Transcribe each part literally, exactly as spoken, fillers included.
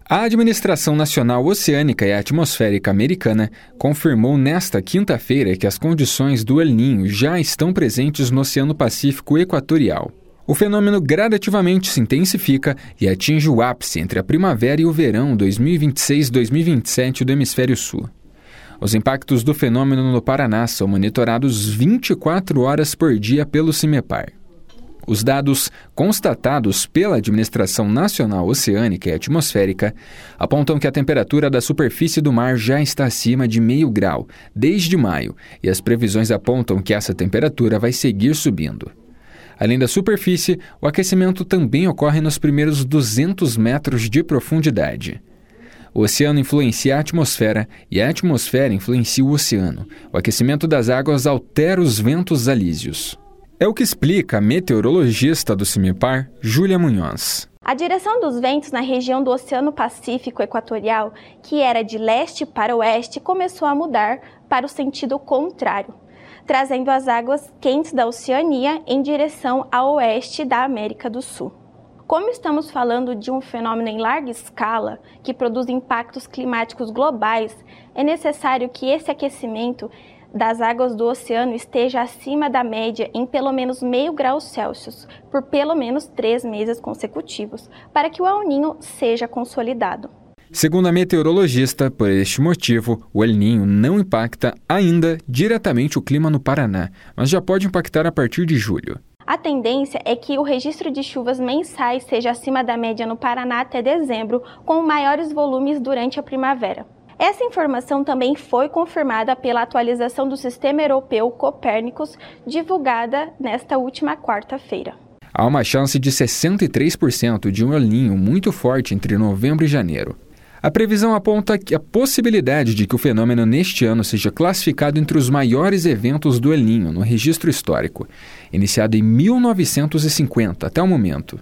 A Administração Nacional Oceânica e Atmosférica Americana confirmou nesta quinta-feira que as condições do El Niño já estão presentes no Oceano Pacífico Equatorial. O fenômeno gradativamente se intensifica e atinge o ápice entre a primavera e o verão dois mil e vinte e seis a dois mil e vinte e sete do Hemisfério Sul. Os impactos do fenômeno no Paraná são monitorados vinte e quatro horas por dia pelo CIMEPAR. Os dados constatados pela Administração Nacional Oceânica e Atmosférica apontam que a temperatura da superfície do mar já está acima de meio grau desde maio e as previsões apontam que essa temperatura vai seguir subindo. Além da superfície, o aquecimento também ocorre nos primeiros duzentos metros de profundidade. O oceano influencia a atmosfera e a atmosfera influencia o oceano. O aquecimento das águas altera os ventos alísios. É o que explica a meteorologista do CIMEPAR, Júlia Munhoz. A direção dos ventos na região do Oceano Pacífico Equatorial, que era de leste para oeste, começou a mudar para o sentido contrário, trazendo as águas quentes da Oceania em direção a oeste da América do Sul. Como estamos falando de um fenômeno em larga escala, que produz impactos climáticos globais, é necessário que esse aquecimento das águas do oceano esteja acima da média em pelo menos meio grau Celsius, por pelo menos três meses consecutivos, para que o El Niño seja consolidado. Segundo a meteorologista, por este motivo, o El Niño não impacta ainda diretamente o clima no Paraná, mas já pode impactar a partir de julho. A tendência é que o registro de chuvas mensais seja acima da média no Paraná até dezembro, com maiores volumes durante a primavera. Essa informação também foi confirmada pela atualização do Sistema Europeu Copérnicus, divulgada nesta última quarta-feira. Há uma chance de sessenta e três por cento de um El Niño muito forte entre novembro e janeiro. A previsão aponta que a possibilidade de que o fenômeno neste ano seja classificado entre os maiores eventos do El Niño no registro histórico, iniciado em mil novecentos e cinquenta até o momento.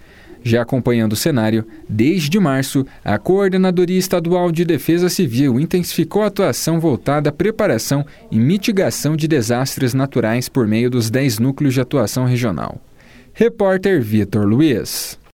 Já acompanhando o cenário, desde março, a Coordenadoria Estadual de Defesa Civil intensificou a atuação voltada à preparação e mitigação de desastres naturais por meio dos dez núcleos de atuação regional. Repórter Vitor Luiz.